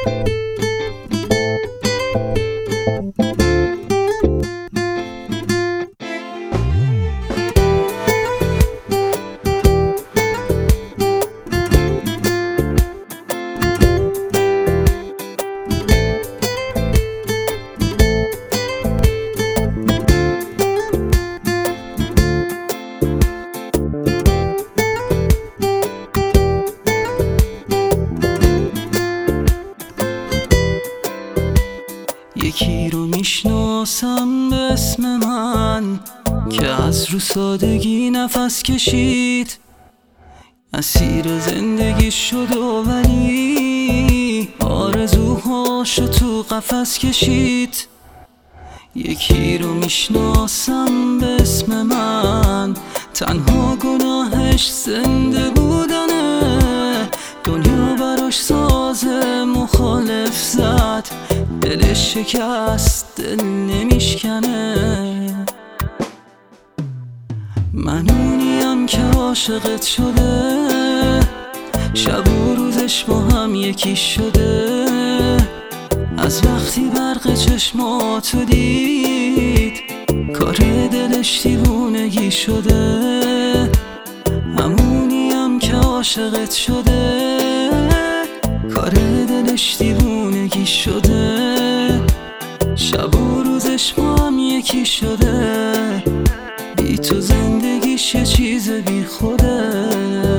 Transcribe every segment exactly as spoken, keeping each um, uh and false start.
یکی رو میشناسم به اسم من که از رو سادگی نفس کشید، اسیر زندگی شد و ولی آرزوهاشو تو قفس کشید. یکی رو میشناسم به اسم من، تنها گناهش زنده بودنه، دنیا براش سازه مخالف زد، دلش شکست دل نمیشکنه. من اونیم که عاشقت شده، شب و روزش با هم یکی شده، از وقتی برق چشماتو دید کار دلش دیوونگی شده. همونیم که عاشقت شده، کار دلش دیوونگی شده، شب و روزش با هم یکی شده، بی تو زندگیش یه چیز بی خوده.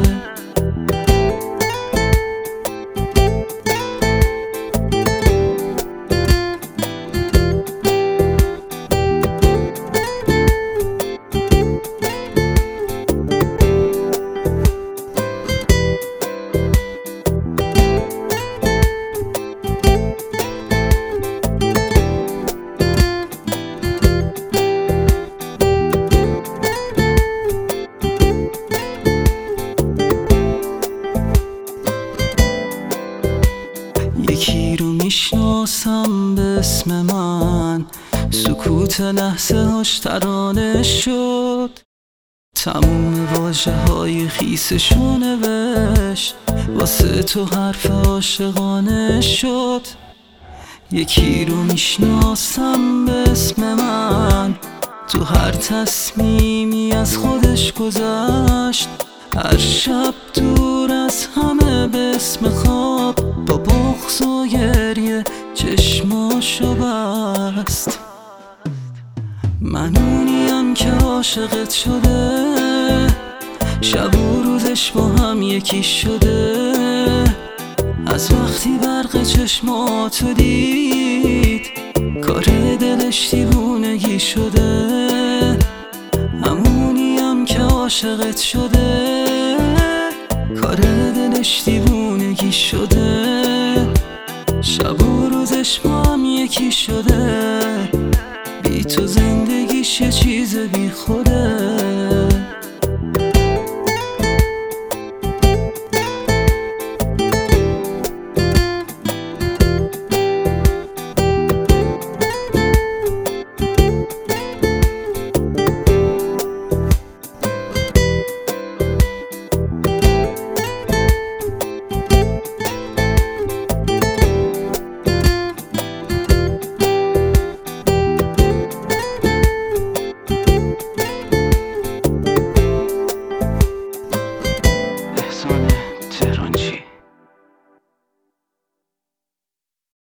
یکی رو میشناسم به اسم من، سکوت لحظه هاش ترانه شد، تموم واژه های خیسشو نوشت، واسه تو حرف عاشقانه شد. یکی رو میشناسم به اسم من، تو هر تصمیمی از خودش گذشت، هر شب دور از همه به اسم خواب، با بغض و گریه چشماشو بست. من اونیم که عاشقت شده، شب و روزش با هم یکی شده، از وقتی برق چشماتو دید کار دلش دیوونگی شده. همونیم که عاشقت شده، کار دلش دیوونگی شده، شب و روزش با هم یکی شده، بی تو زندگیش یه چیز بی خود.